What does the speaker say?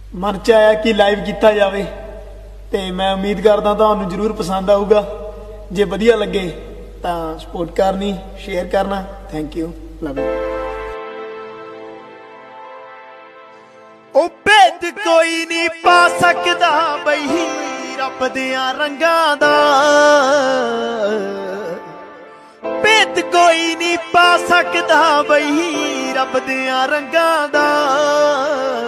मन च आया कि लाइव किया जाए। तो मैं उम्मीद करदा तुहानू जरूर पसंद आऊगा। जे वधिया लगे तो सपोर्ट करनी, शेयर करना। Thank you, love you. ओ भेद कोई नहीं पा सकदा बई रब दियां रंगां दा, भेद कोई नहीं पा सकदा बई रब दियां रंगां दा।